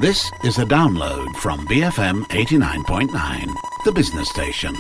This is a download from BFM 89.9, the business station.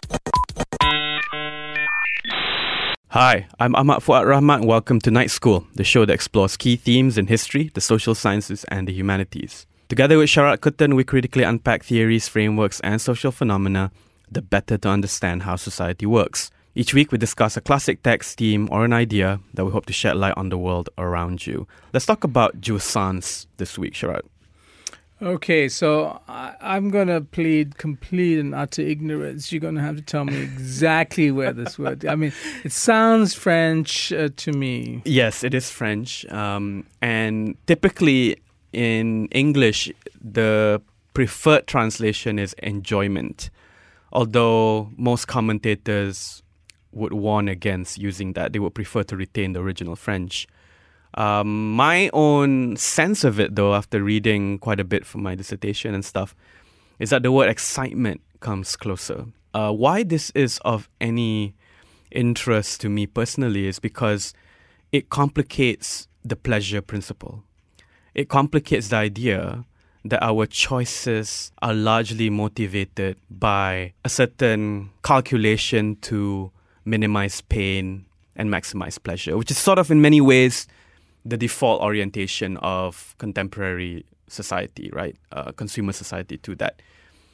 Hi, I'm Ahmad Fuad Rahmat. Welcome to Night School, the show that explores key themes in history, the social sciences, and the humanities. Together with Sharat Kuttan, we critically unpack theories, frameworks, and social phenomena, the better to understand how society works. Each week, we discuss a classic text, theme, or an idea that we hope to shed light on the world around you. Let's talk about jouissance this week, Sharat. Okay, so I'm going to plead complete and utter ignorance. You're going to have to tell me exactly where this word... I mean, it sounds French to me. Yes, it is French. And typically in English, the preferred translation is enjoyment. Although most commentators would warn against using that. They would prefer to retain the original French. My own sense of it, though, after reading quite a bit for my dissertation and stuff, is that the word excitement comes closer. Why this is of any interest to me personally is because it complicates the pleasure principle. It complicates the idea that our choices are largely motivated by a certain calculation to minimize pain and maximize pleasure, which is sort of in many ways the default orientation of contemporary society, right? Consumer society to that.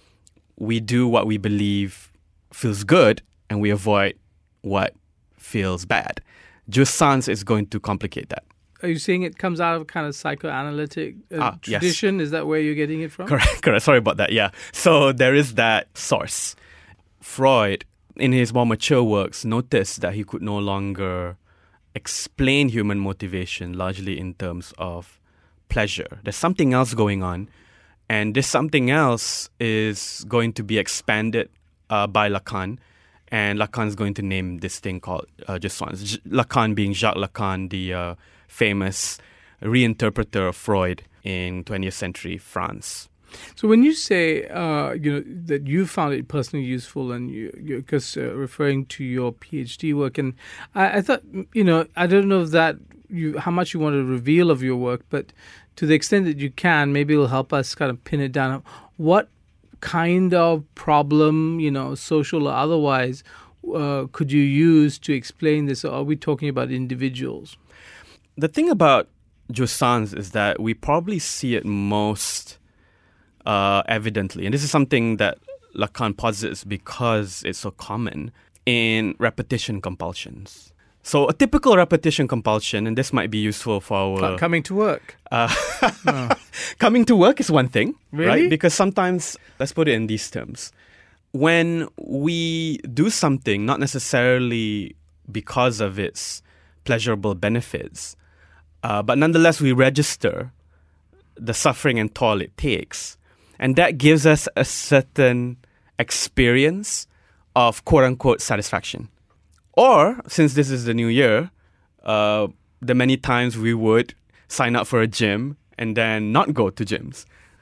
We do what we believe feels good and we avoid what feels bad. Jouissance is going to complicate that. Are you saying it comes out of a kind of psychoanalytic tradition? Yes. Is that where you're getting it from? Correct. Sorry about that, yeah. So there is that source. Freud, in his more mature works, noticed that he could no longer explain human motivation largely in terms of pleasure. There's something else going on, and this something else is going to be expanded by Lacan, and Lacan is going to name this thing called jouissance. Lacan being Jacques Lacan, the famous reinterpreter of Freud in 20th century France. So when you say, that you found it personally useful and you're just referring to your PhD work, and I thought, I don't know if that how much you want to reveal of your work, but to the extent that you can, maybe it'll help us kind of pin it down. What kind of problem, social or otherwise, could you use to explain this? Or are we talking about individuals? The thing about jouissance is that we probably see it most evidently, and this is something that Lacan posits because it's so common, in repetition compulsions. So a typical repetition compulsion, and this might be useful for our... Coming to work. Coming to work is one thing, really? Right? Because sometimes, let's put it in these terms, when we do something, not necessarily because of its pleasurable benefits, but nonetheless we register the suffering and toil it takes, and that gives us a certain experience of quote-unquote satisfaction. Or, since this is the new year, the many times we would sign up for a gym and then not go to gyms.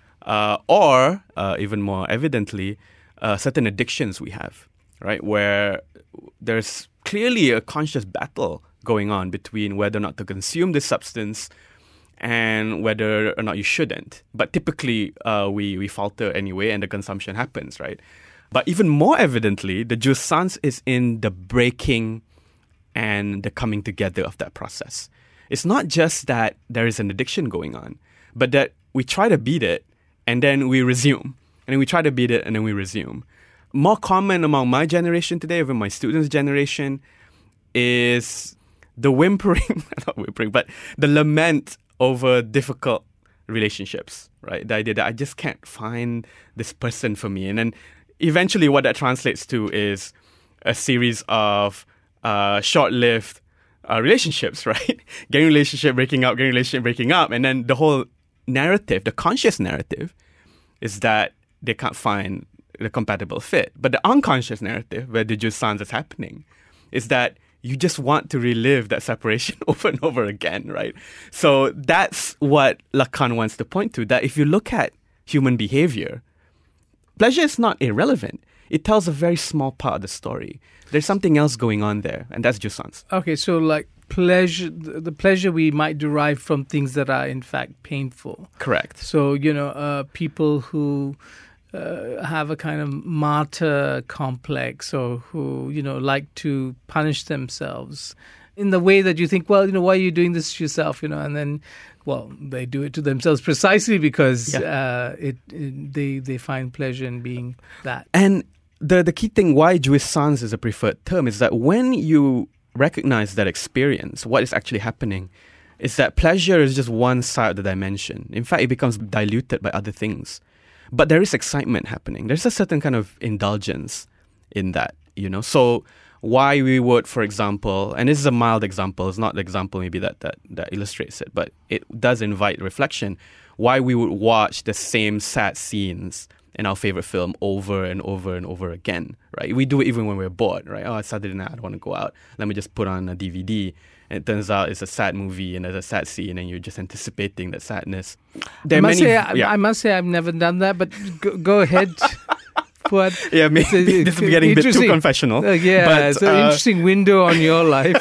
Or, even more evidently, certain addictions we have, right? Where there's clearly a conscious battle going on between whether or not to consume this substance and whether or not you shouldn't. But typically, we falter anyway, and the consumption happens, right? But even more evidently, the jouissance is in the breaking and the coming together of that process. It's not just that there is an addiction going on, but that we try to beat it, and then we resume. And then we try to beat it, and then we resume. More common among my generation today, even my students' generation, is the not whimpering, but the lament over difficult relationships, right? The idea that I just can't find this person for me. And then eventually what that translates to is a series of short-lived relationships, right? Getting relationship, breaking up, getting relationship, breaking up. And then the whole narrative, the conscious narrative, is that they can't find the compatible fit. But the unconscious narrative, where the jouissance is happening, is that you just want to relive that separation over and over again, right? So that's what Lacan wants to point to, that if you look at human behavior, pleasure is not irrelevant. It tells a very small part of the story. There's something else going on there, and that's jouissance. Okay, so like the pleasure we might derive from things that are in fact painful. Correct. So, people who have a kind of martyr complex, or who, like to punish themselves in the way that you think, well, why are you doing this to yourself, and then, well, they do it to themselves precisely because they find pleasure in being that. And the key thing why jouissance is a preferred term is that when you recognize that experience, what is actually happening is that pleasure is just one side of the dimension. In fact, it becomes diluted by other things. But there is excitement happening. There's a certain kind of indulgence in that, So why we would, for example, and this is a mild example, it's not the example maybe that illustrates it, but it does invite reflection, why we would watch the same sad scenes in our favorite film over and over and over again, right? We do it even when we're bored, right? Oh, it's Saturday night, I don't want to go out. Let me just put on a DVD. And it turns out it's a sad movie and there's a sad scene and you're just anticipating that sadness. I must say I've never done that, but go ahead. Fuad. Yeah, maybe this is getting a bit too confessional. It's an interesting window on your life.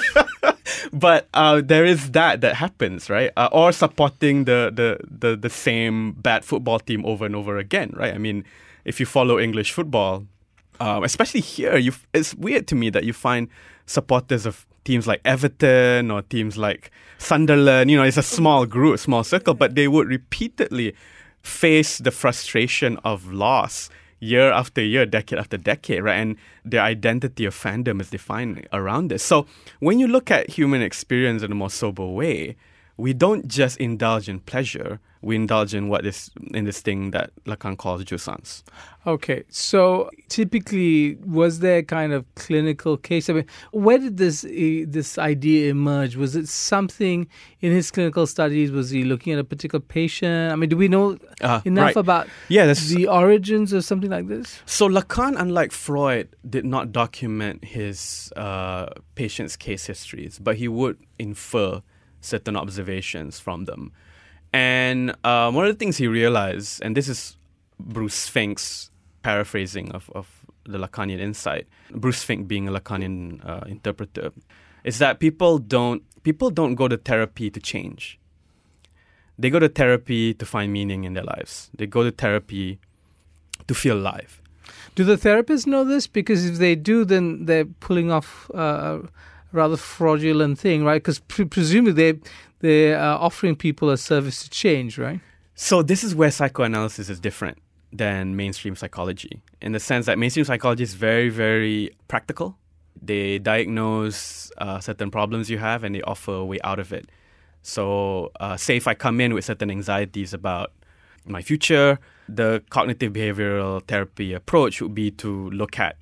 But there is that happens, right? Or supporting the same bad football team over and over again, right? I mean, if you follow English football, especially here, it's weird to me that you find supporters of teams like Everton or teams like Sunderland. It's a small group, small circle, but they would repeatedly face the frustration of loss year after year, decade after decade, right? And their identity of fandom is defined around this. So when you look at human experience in a more sober way, we don't just indulge in pleasure, we indulge in this thing that Lacan calls jouissance. Okay, so typically, was there a kind of clinical case? I mean, where did this idea emerge? Was it something in his clinical studies? Was he looking at a particular patient? I mean, do we know enough about the origins of something like this? So Lacan, unlike Freud, did not document his patients' case histories, but he would infer certain observations from them. And one of the things he realized, and this is Bruce Fink's paraphrasing of the Lacanian insight, Bruce Fink being a Lacanian interpreter, is that people don't go to therapy to change. They go to therapy to find meaning in their lives. They go to therapy to feel alive. Do the therapists know this? Because if they do, then they're pulling off a rather fraudulent thing, right? Because presumably they are offering people a service to change, right? So this is where psychoanalysis is different than mainstream psychology, in the sense that mainstream psychology is very, very practical. They diagnose certain problems you have and they offer a way out of it. So say if I come in with certain anxieties about my future, the cognitive behavioral therapy approach would be to look at,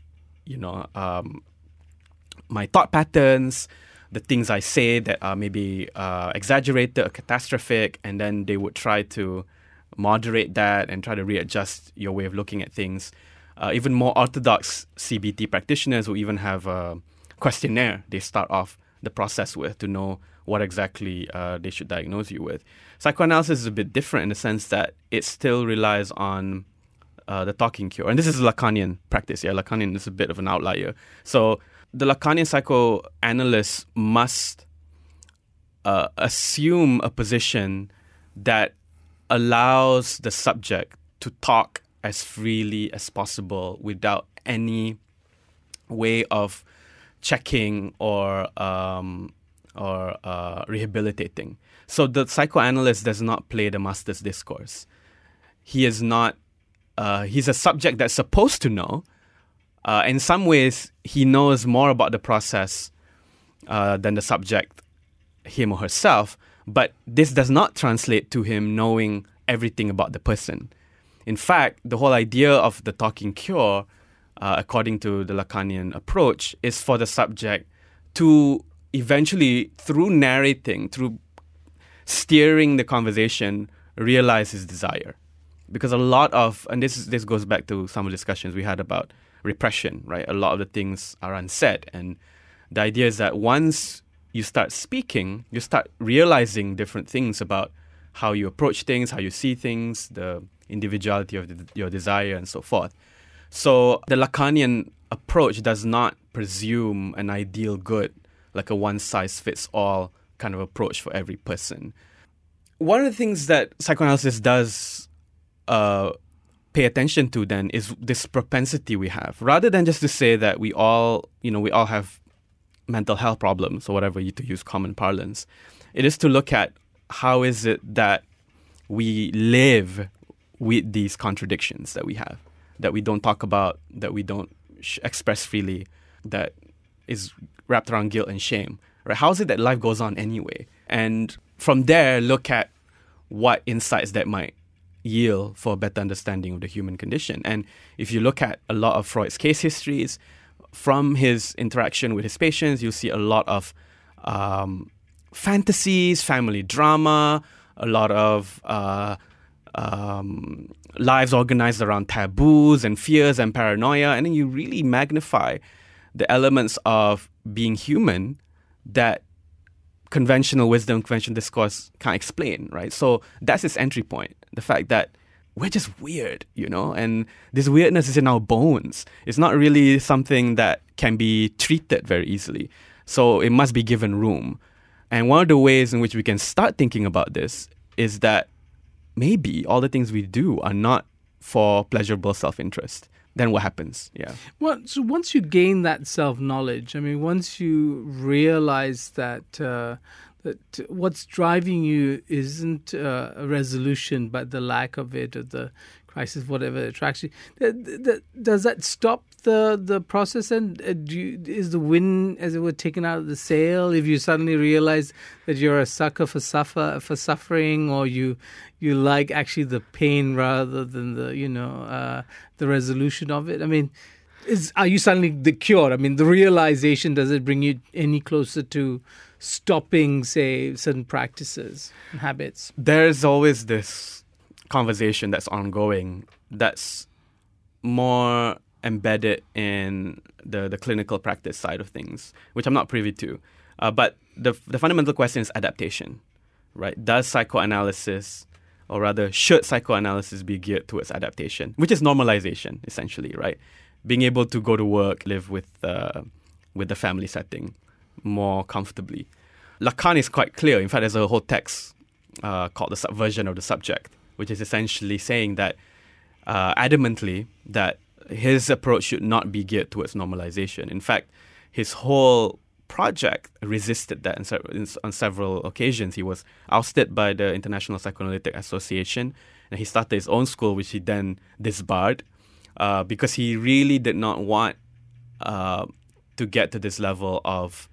my thought patterns, the things I say that are maybe exaggerated or catastrophic, and then they would try to moderate that and try to readjust your way of looking at things. Even more orthodox CBT practitioners will even have a questionnaire they start off the process with to know what exactly they should diagnose you with. Psychoanalysis is a bit different in the sense that it still relies on the talking cure. And this is Lacanian practice. Yeah, Lacanian is a bit of an outlier. So the Lacanian psychoanalyst must assume a position that allows the subject to talk as freely as possible without any way of checking or rehabilitating. So the psychoanalyst does not play the master's discourse. He is not. He's a subject that's supposed to know. In some ways, he knows more about the process than the subject, him or herself, but this does not translate to him knowing everything about the person. In fact, the whole idea of the talking cure, according to the Lacanian approach, is for the subject to eventually, through narrating, through steering the conversation, realize his desire. Because a lot of, and this goes back to some of the discussions we had about repression, right? A lot of the things are unsaid. And the idea is that once you start speaking, you start realizing different things about how you approach things, how you see things, the individuality of your desire, and so forth. So the Lacanian approach does not presume an ideal good like a one-size-fits-all kind of approach for every person. One of the things that psychoanalysis does pay attention to then is this propensity we have, rather than just to say that we all have mental health problems or whatever, to use common parlance. It is to look at how is it that we live with these contradictions that we have, that we don't talk about, that we don't express freely, that is wrapped around guilt and shame. Right? How is it that life goes on anyway? And from there, look at what insights that might yield for a better understanding of the human condition. And if you look at a lot of Freud's case histories, from his interaction with his patients, you'll see a lot of fantasies, family drama, a lot of lives organized around taboos and fears and paranoia. And then you really magnify the elements of being human that conventional wisdom, conventional discourse can't explain, right? So that's its entry point. The fact that we're just weird, and this weirdness is in our bones. It's not really something that can be treated very easily. So it must be given room. And one of the ways in which we can start thinking about this is that maybe all the things we do are not for pleasurable self-interest. Then what happens? Yeah. Well, so once you gain that self-knowledge, once you realize that that what's driving you isn't a resolution, but the lack of it, or the crisis, whatever attracts you, does that stop the process? And is the wind, as it were, taken out of the sail if you suddenly realize that you're a sucker for suffering, or you like actually the pain rather than the resolution of it? Are you suddenly the cure? The realization, does it bring you any closer to stopping, say, certain practices and habits? There's always this conversation that's ongoing that's more embedded in the clinical practice side of things, which I'm not privy to. But the fundamental question is adaptation, right? Does psychoanalysis, or rather should psychoanalysis be geared towards adaptation, which is normalization, essentially, right? Being able to go to work, live with the family setting more comfortably. Lacan is quite clear. In fact, there's a whole text called The Subversion of the Subject, which is essentially saying that adamantly that his approach should not be geared towards normalization. In fact, his whole project resisted that on several occasions. He was ousted by the International Psychoanalytic Association, and he started his own school, which he then disbarred because he really did not want to get to this level of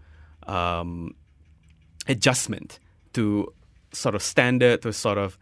adjustment to sort of standard, to sort of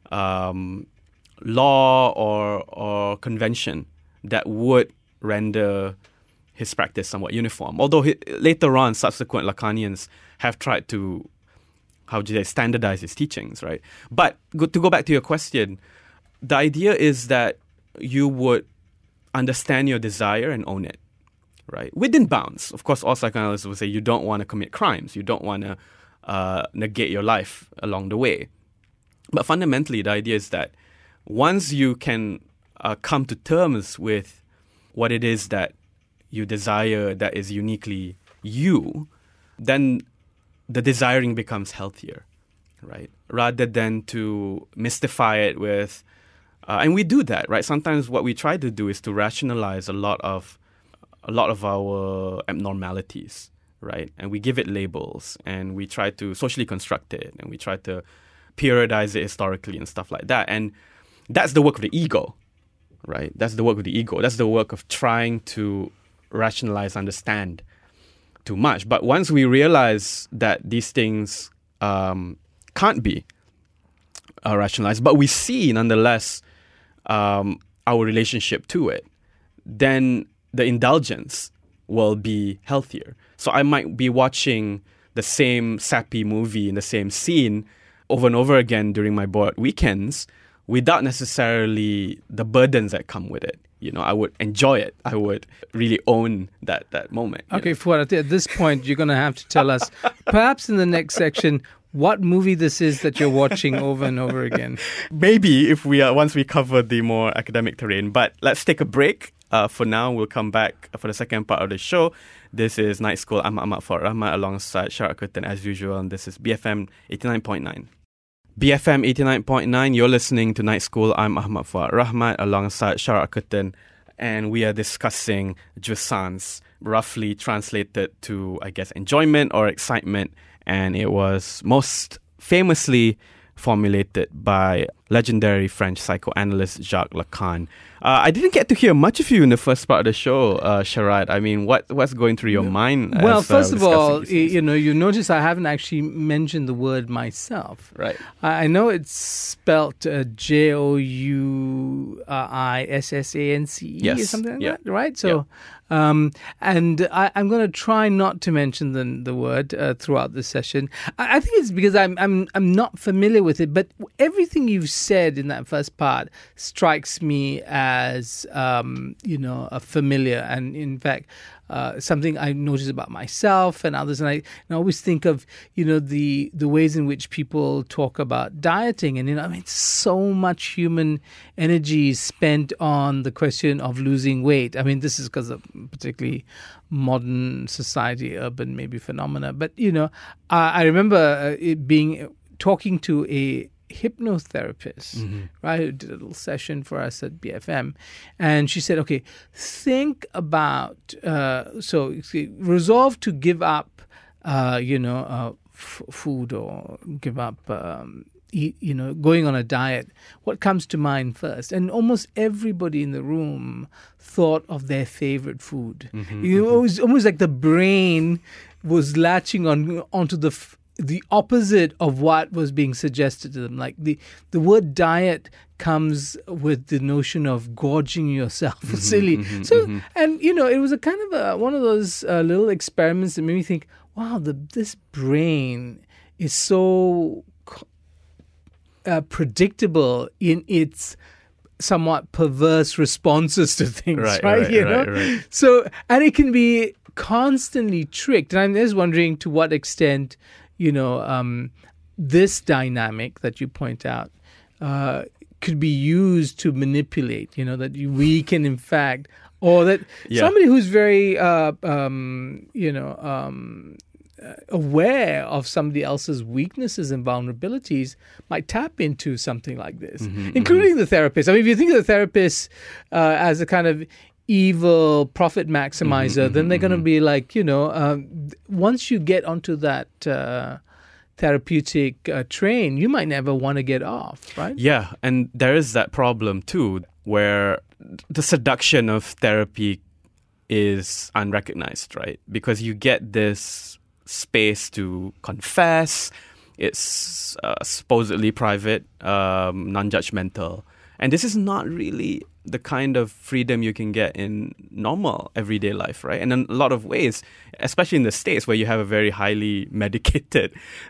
law or convention that would render his practice somewhat uniform. Although later on, subsequent Lacanians have tried to, standardize his teachings, right? But to go back to your question, the idea is that you would understand your desire and own it, right? Within bounds. Of course, all psychoanalysts will say you don't want to commit crimes. You don't want to negate your life along the way. But fundamentally, the idea is that once you can come to terms with what it is that you desire that is uniquely you, then the desiring becomes healthier, right? Rather than to mystify it with, and we do that, right? Sometimes what we try to do is to rationalize a lot of our abnormalities, right? And we give it labels, and we try to socially construct it, and we try to periodize it historically and stuff like that. And that's the work of the ego, right? That's the work of the ego. That's the work of trying to rationalize, understand too much. But once we realize that these things can't be rationalized, but we see nonetheless our relationship to it, then the indulgence will be healthier. So I might be watching the same sappy movie in the same scene over and over again during my bored weekends without necessarily the burdens that come with it. I would enjoy it. I would really own that moment. Okay, Fuad, at this point, you're going to have to tell us, perhaps in the next section, what movie this is that you're watching over and over again. Maybe if once we cover the more academic terrain. But let's take a break, For now, we'll come back for the second part of the show. This is Night School. I'm Ahmad Fuad Rahmat alongside Sharat Kutan as usual, and this is BFM 89.9. BFM 89.9, you're listening to Night School. I'm Ahmad Fuad Rahmat alongside Sharat Kutan, and we are discussing jouissance, roughly translated to, I guess, enjoyment or excitement, and it was most famously formulated by legendary French psychoanalyst Jacques Lacan. I didn't get to hear much of you in the first part of the show, Sharat. I mean, what's going through your mind? Well, first of all, you notice I haven't actually mentioned the word myself. Right. I know it's spelt JOURISSANCE or something like that, right? So, and I'm going to try not to mention the word throughout the session. I think it's because I'm not familiar with it, but everything you've said in that first part strikes me as a familiar, and in fact something I notice about myself and others, and I always think of the ways in which people talk about dieting, and so much human energy is spent on the question of losing weight. I mean, this is because of particularly modern society, urban maybe phenomena, but I remember talking to a hypnotherapist, right, who did a little session for us at BFM, and she said, okay, think about resolve to give up food or give up going on a diet. What comes to mind first? And almost everybody in the room thought of their favorite food. It was almost like the brain was latching onto the opposite of what was being suggested to them. Like the word diet comes with the notion of gorging yourself silly. And it was a kind of one of those little experiments that made me think, wow, this brain is so predictable in its somewhat perverse responses to things, right? So, and it can be constantly tricked. And I'm just wondering to what extent this dynamic that you point out could be used to manipulate, that we can in fact, or that somebody who's very, aware of somebody else's weaknesses and vulnerabilities might tap into something like this, including the therapist. I mean, if you think of the therapist as a kind of evil profit maximizer, then they're going to be like, once you get onto that therapeutic train, you might never want to get off, right? Yeah, and there is that problem too, where the seduction of therapy is unrecognized, right? Because you get this space to confess, it's supposedly private, non-judgmental, and this is not really the kind of freedom you can get in normal everyday life, right? And in a lot of ways, especially in the States where you have a very highly medicated,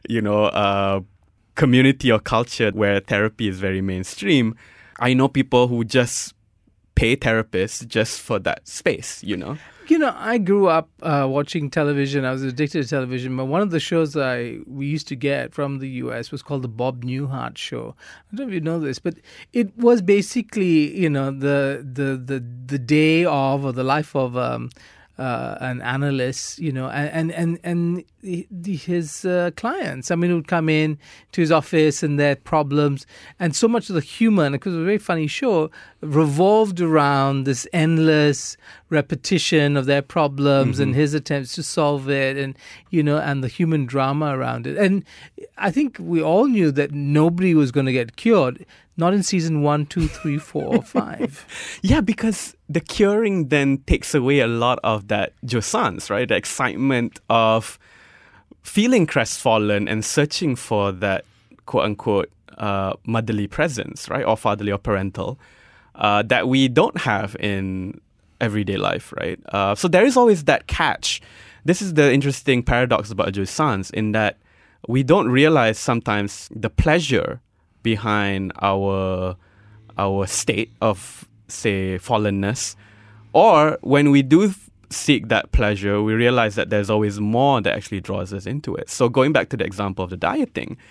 community or culture where therapy is very mainstream, I know people who just pay therapists just for that space, I grew up watching television. I was addicted to television, but one of the shows we used to get from the U.S. was called the Bob Newhart Show. I don't know if you know this, but it was basically, the day of, or the life of an analyst, and his clients. I mean, would come in to his office and their problems, and so much of the humor, and because it was a very funny show, revolved around this endless repetition of their problems and his attempts to solve it, and and the human drama around it. And I think we all knew that nobody was going to get cured. Not in season 1, 2, 3, 4, or 5. Yeah, because the curing then takes away a lot of that jouissance, right? The excitement of feeling crestfallen and searching for that quote-unquote motherly presence, right? Or fatherly or parental that we don't have in everyday life, right? So there is always that catch. This is the interesting paradox about jouissance, in that we don't realize sometimes the pleasure behind our state of, say, fallenness, or when we do seek that pleasure, we realize that there's always more that actually draws us into it. So going back to the example of the dieting,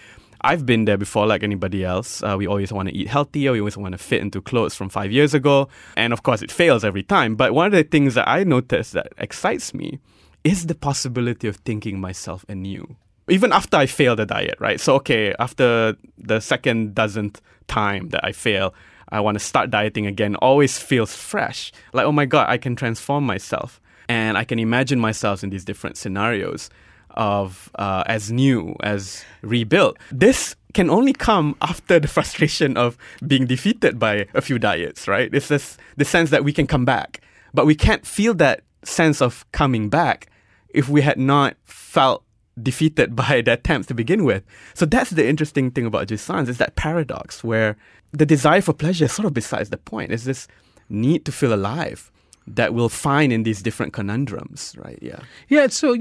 I've been there before, like anybody else. We always want to eat healthier. We always want to fit into clothes from 5 years ago. And of course, it fails every time. But one of the things that I noticed that excites me is the possibility of thinking myself anew. Even after I fail the diet, right? So, okay, after the second dozenth time that I fail, I want to start dieting again. Always feels fresh. Like, oh my God, I can transform myself. And I can imagine myself in these different scenarios of as new, as rebuilt. This can only come after the frustration of being defeated by a few diets, right? It's this the sense that we can come back. But we can't feel that sense of coming back if we had not felt defeated by the attempts to begin with. So that's the interesting thing about Jisans, is that paradox where the desire for pleasure is sort of besides the point. It's this need to feel alive that we'll find in these different conundrums, right? Yeah, so,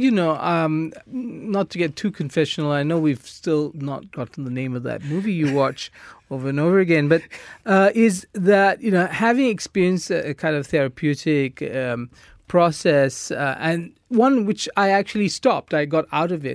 not to get too confessional, I know we've still not gotten the name of that movie you watch over and over again, but is that, having experienced a kind of therapeutic process, and one which I actually stopped, I got out of it.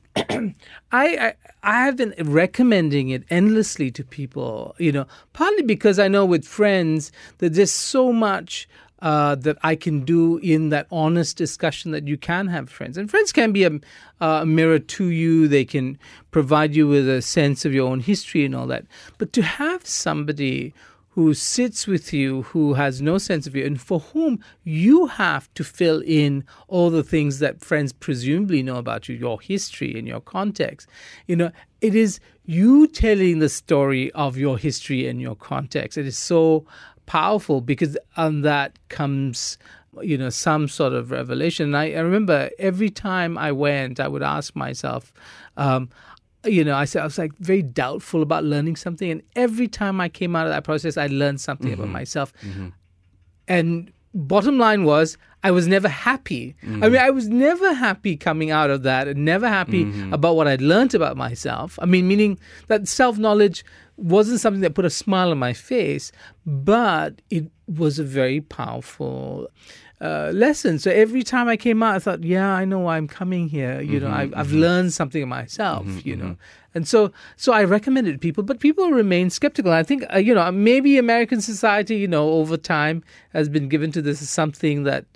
I have been recommending it endlessly to people, partly because I know with friends that there's so much that I can do in that honest discussion that you can have with friends. And friends can be a mirror to you. They can provide you with a sense of your own history and all that. But to have somebody who sits with you, who has no sense of you, and for whom you have to fill in all the things that friends presumably know about you, your history and your context. It is you telling the story of your history and your context. It is so powerful because on that comes, some sort of revelation. And I remember every time I went, I would ask myself, I was like very doubtful about learning something. And every time I came out of that process, I learned something about myself. Mm-hmm. And bottom line was, I was never happy. Mm-hmm. I mean, I was never happy coming out of that and never happy about what I'd learned about myself. I mean, meaning that self-knowledge wasn't something that put a smile on my face, but it was a very powerful lesson. So every time I came out, I thought, yeah, I know why I'm coming here. I've learned something of myself, And so I recommend it to people, but people remain skeptical. I think, maybe American society, over time has been given to this as something that,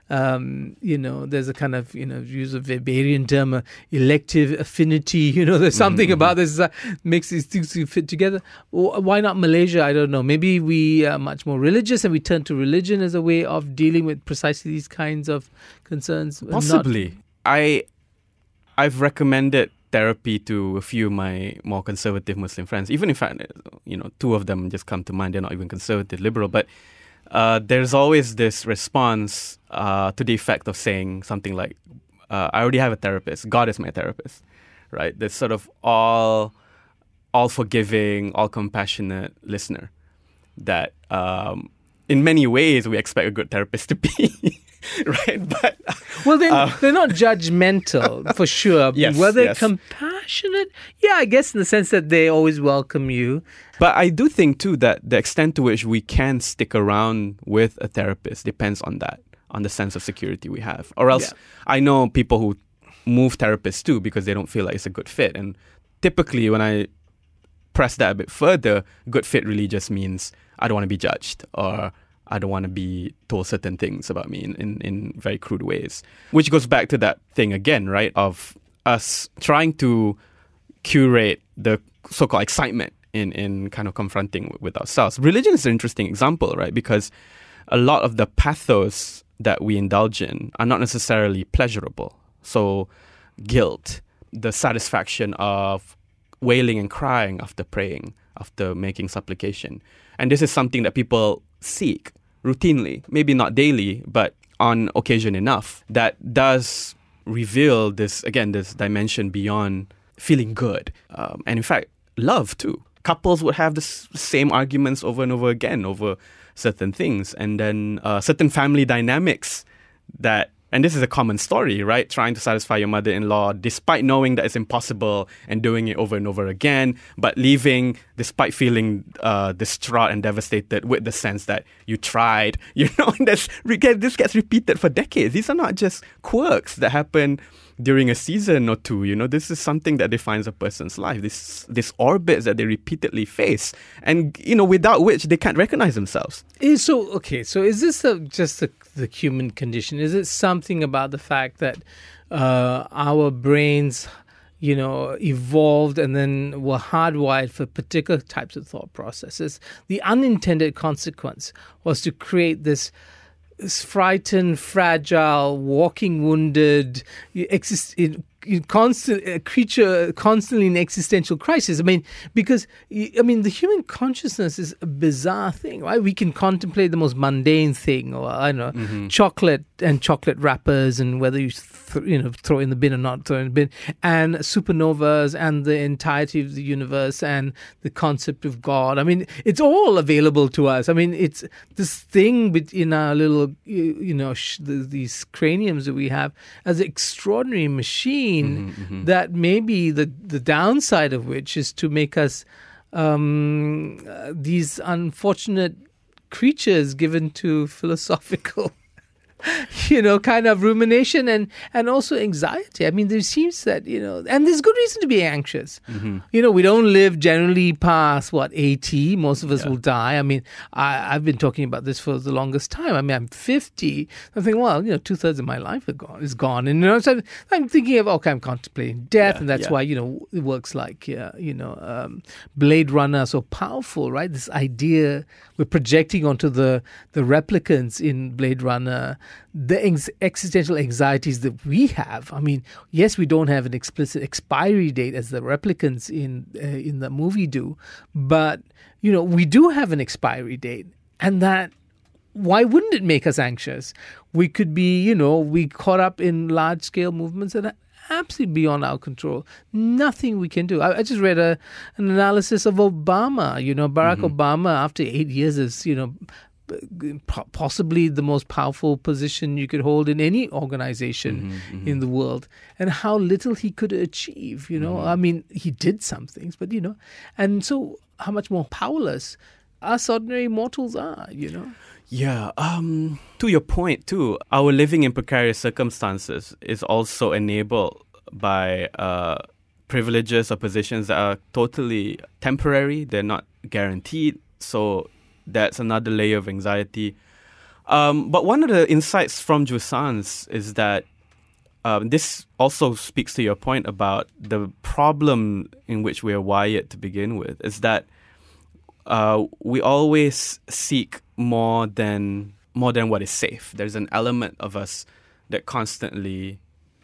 there's a kind of, use a Weberian term, elective affinity, there's something about this that makes these things fit together. Why not Malaysia? I don't know. Maybe we are much more religious and we turn to religion as a way of dealing with precisely these kinds of concerns. Possibly. I've recommended therapy to a few of my more conservative Muslim friends, even if, two of them just come to mind. They're not even conservative, liberal, but there's always this response to the effect of saying something like, I already have a therapist. God is my therapist, right? This sort of all forgiving, all compassionate listener that in many ways we expect a good therapist to be, right? But they're not judgmental for sure. Yes, Were they compassionate? Yeah, I guess in the sense that they always welcome you. But I do think too that the extent to which we can stick around with a therapist depends on that, on the sense of security we have. Or else, I know people who move therapists too because they don't feel like it's a good fit. And typically when I press that a bit further, good fit really just means I don't want to be judged, or I don't want to be told certain things about me in very crude ways. Which goes back to that thing again, right, of us trying to curate the so-called excitement in kind of confronting with ourselves. Religion is an interesting example, right, because a lot of the pathos that we indulge in are not necessarily pleasurable. So guilt, the satisfaction of wailing and crying after praying, after making supplication. And this is something that people seek routinely, maybe not daily, but on occasion enough, that does reveal this dimension beyond feeling good. And in fact, love too. Couples would have the same arguments over and over again over certain things. And then certain family dynamics that, and this is a common story, right? Trying to satisfy your mother-in-law despite knowing that it's impossible and doing it over and over again, but leaving despite feeling distraught and devastated with the sense that you tried. This gets repeated for decades. These are not just quirks that happen during a season or two. This is something that defines a person's life. This orbits that they repeatedly face, and without which they can't recognize themselves. So is this just the human condition? Is it something about the fact that our brains, evolved and then were hardwired for particular types of thought processes? The unintended consequence was to create this frightened, fragile, walking wounded, creature constantly in existential crisis. Because the human consciousness is a bizarre thing, right? We can contemplate the most mundane thing, or chocolate and chocolate wrappers, and whether you throw in the bin or not throw in the bin, and supernovas, and the entirety of the universe, and the concept of God. It's all available to us. It's this thing in our little, these craniums that we have as an extraordinary machine. That maybe the downside of which is to make us these unfortunate creatures given to philosophical kind of rumination and also anxiety. There seems that, and there's good reason to be anxious. We don't live generally past, 80? Most of us will die. I've been talking about this for the longest time. I'm 50. I think, 2/3 of my life is gone. And, so I'm thinking of, I'm contemplating death. And that's why, it works like, Blade Runner are so powerful, right? This idea we're projecting onto the replicants in Blade Runner, the existential anxieties that we have. Yes, we don't have an explicit expiry date as the replicants in the movie do, but we do have an expiry date, and that, why wouldn't it make us anxious? We could be, we caught up in large scale movements that are absolutely beyond our control. Nothing we can do. I just read an analysis of Obama. Barack Obama, after 8 years, is possibly the most powerful position you could hold in any organization in the world, and how little he could achieve. He did some things, but and so how much more powerless us ordinary mortals are. Yeah. To your point too, our living in precarious circumstances is also enabled by privileges or positions that are totally temporary. They're not guaranteed. So that's another layer of anxiety. But one of the insights from Joussans is that this also speaks to your point about the problem in which we are wired to begin with, is that we always seek more than what is safe. There's an element of us that constantly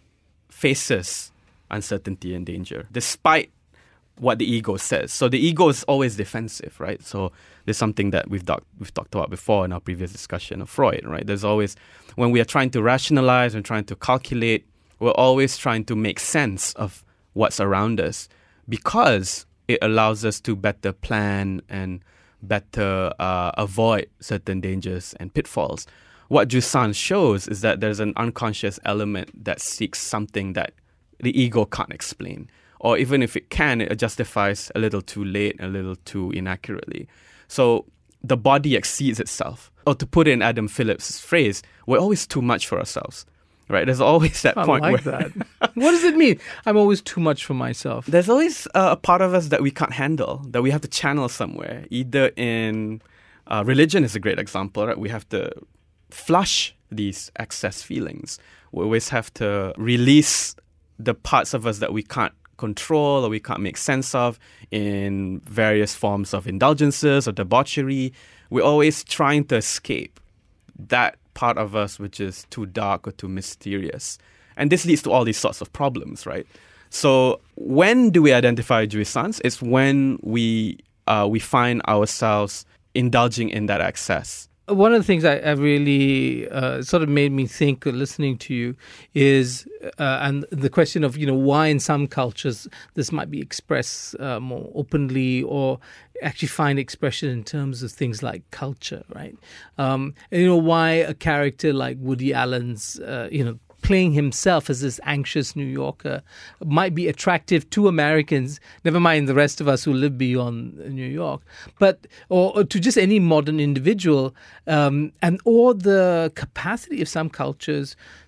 faces uncertainty and danger, despite what the ego says. So the ego is always defensive, right? So there's something that we've talked about before in our previous discussion of Freud, right? There's always, when we are trying to rationalize and trying to calculate, we're always trying to make sense of what's around us, because it allows us to better plan and better avoid certain dangers and pitfalls. What Joussans shows is that there's an unconscious element that seeks something that the ego can't explain. Or even if it can, it justifies a little too late, a little too inaccurately. So the body exceeds itself. Or to put it in Adam Phillips' phrase, we're always too much for ourselves. Right? There's always that point where... that. What does it mean? I'm always too much for myself. There's always a part of us that we can't handle, that we have to channel somewhere. Either in... religion is a great example, right? We have to flush these excess feelings. We always have to release the parts of us that we can't control or we can't make sense of in various forms of indulgences or debauchery. We're always trying to escape that part of us which is too dark or too mysterious. And this leads to all these sorts of problems, right? So when do we identify Joussans? It's when we find ourselves indulging in that excess. One of the things I really sort of made me think listening to you is, and the question of, why in some cultures this might be expressed more openly or actually find expression in terms of things like culture, right? And, why a character like Woody Allen's, playing himself as this anxious New Yorker might be attractive to Americans, never mind the rest of us who live beyond New York, but or to just any modern individual, or the capacity of some cultures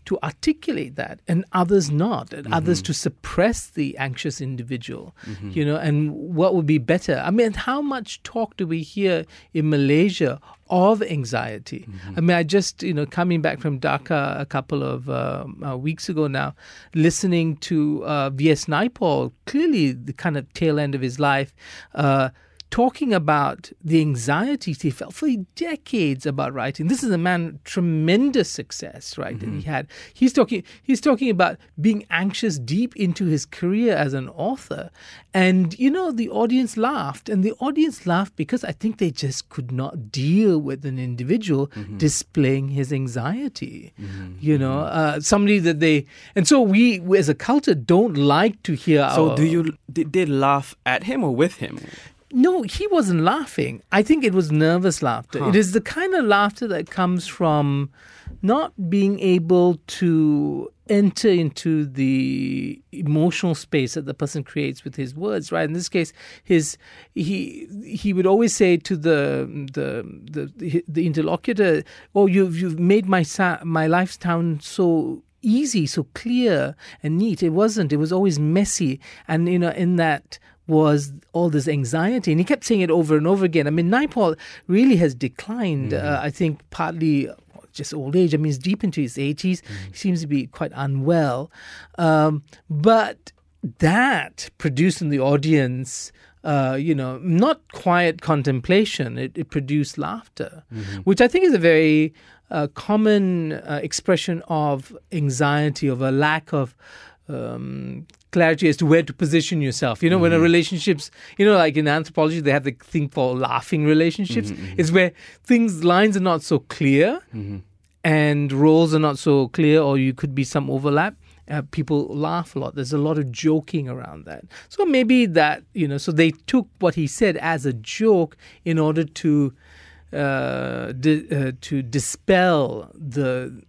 to articulate that and others not, and others to suppress the anxious individual, and what would be better? I mean, how much talk do we hear in Malaysia of anxiety? I mean, I just, coming back from Dhaka a couple of weeks ago now, listening to V.S. Naipaul, clearly the kind of tail end of his life, talking about the anxieties he felt for decades about writing. This is a man, tremendous success, right? That he had. He's talking about being anxious deep into his career as an author. And, the audience laughed. And the audience laughed because I think they just could not deal with an individual displaying his anxiety. Somebody that they... And so we as a culture don't like to hear So did they laugh at him or with him? No, he wasn't laughing. I think it was nervous laughter. It is the kind of laughter that comes from not being able to enter into the emotional space that the person creates with his words, right? In this case, he would always say to the interlocutor, "Oh, you've made my life sound so easy, so clear and neat." It wasn't. It was always messy, and in that was all this anxiety. And he kept saying it over and over again. I mean, Naipaul really has declined, I think, partly just old age. I mean, he's deep into his 80s. He seems to be quite unwell. But that produced in the audience, not quiet contemplation. It produced laughter, which I think is a very common expression of anxiety, of a lack of clarity as to where to position yourself. When a relationship's, like in anthropology, they have the thing called laughing relationships. It's where lines are not so clear and roles are not so clear, or you could be some overlap. People laugh a lot. There's a lot of joking around that. So maybe that, so they took what he said as a joke in order to dispel the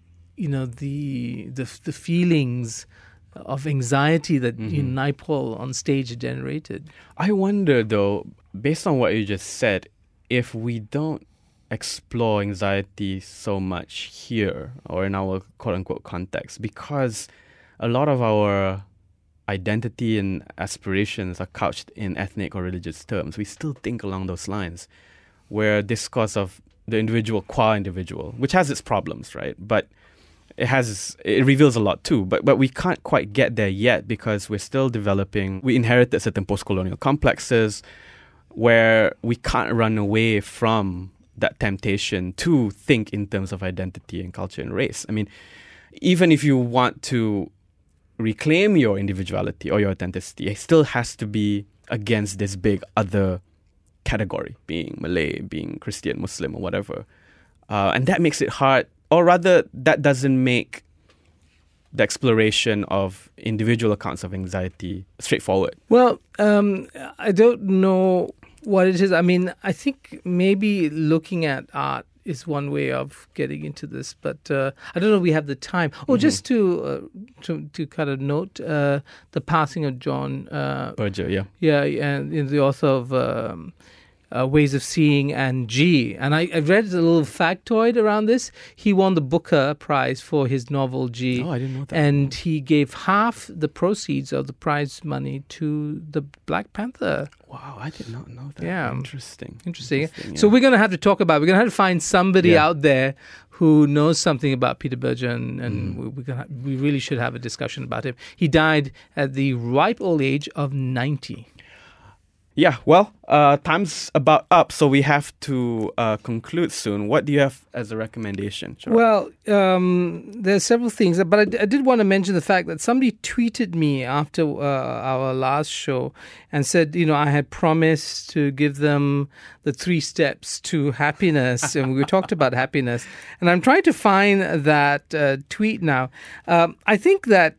feelings of anxiety that Naipaul on stage generated. I wonder, though, based on what you just said, if we don't explore anxiety so much here or in our quote-unquote context, because a lot of our identity and aspirations are couched in ethnic or religious terms. We still think along those lines, where discourse of the individual qua individual, which has its problems, right? But it reveals a lot too, but we can't quite get there yet because we're still developing. We inherited certain post-colonial complexes where we can't run away from that temptation to think in terms of identity and culture and race. I mean, even if you want to reclaim your individuality or your authenticity, it still has to be against this big other category, being Malay, being Christian, Muslim, or whatever. And that makes it hard. Or rather, that doesn't make the exploration of individual accounts of anxiety straightforward. Well, I don't know what it is. I mean, I think maybe looking at art is one way of getting into this, but I don't know if we have the time. Oh, just to kind of note the passing of John Berger, yeah. Yeah, and the author of Ways of Seeing and G. And I read a little factoid around this. He won the Booker Prize for his novel G. Oh, I didn't know that. And he gave half the proceeds of the prize money to the Black Panther. Wow, I did not know that. Yeah. Interesting. Yeah. Yeah. So we're going to have to talk about it. We're going to have to find somebody out there who knows something about Peter Berger, and we really should have a discussion about him. He died at the ripe old age of 90. Yeah, well, time's about up, so we have to conclude soon. What do you have as a recommendation? Sure. Well, there's several things, but I did want to mention the fact that somebody tweeted me after our last show and said, I had promised to give them the 3 steps to happiness, and we talked about happiness. And I'm trying to find that tweet now. I think that,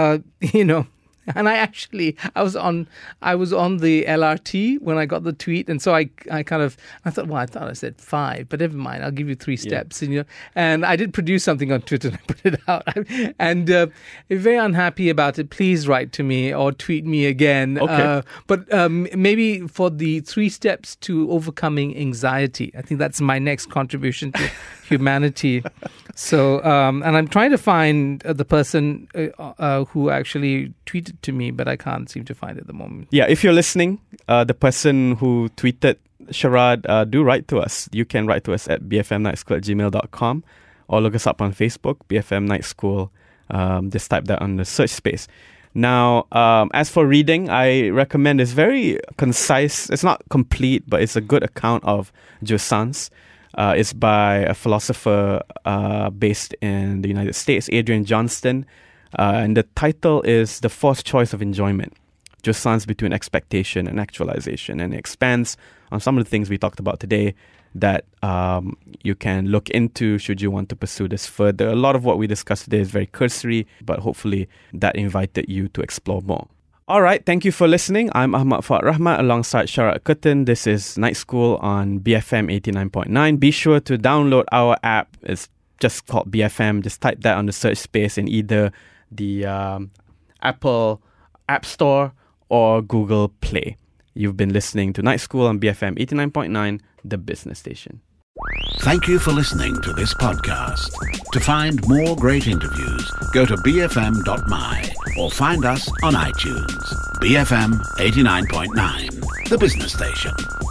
and I was on the LRT when I got the tweet, and so I thought I said 5, but never mind. I'll give you 3 steps, and I did produce something on Twitter and I put it out. And if you're very unhappy about it, please write to me or tweet me again. Okay. But maybe for the 3 steps to overcoming anxiety, I think that's my next contribution to humanity. So, and I'm trying to find the person who actually tweeted to me, but I can't seem to find it at the moment. Yeah, if you're listening, the person who tweeted Sharad, do write to us. You can write to us at bfmnightschool@gmail.com or look us up on Facebook, BFM Night School. Just type that on the search space. Now, as for reading, I recommend it's very concise. It's not complete, but it's a good account of jouissance. It's by a philosopher based in the United States, Adrian Johnston. And the title is The Fourth Choice of Enjoyment, jouissance between expectation and actualization. And it expands on some of the things we talked about today that you can look into should you want to pursue this further. A lot of what we discussed today is very cursory, but hopefully that invited you to explore more. All right, thank you for listening. I'm Ahmad Fuad Rahmat alongside Sharad Kutin. This is Night School on BFM 89.9. Be sure to download our app. It's just called BFM. Just type that on the search space in either the Apple App Store or Google Play. You've been listening to Night School on BFM 89.9, the business station. Thank you for listening to this podcast. To find more great interviews, go to bfm.my or find us on iTunes. BFM 89.9, the business station.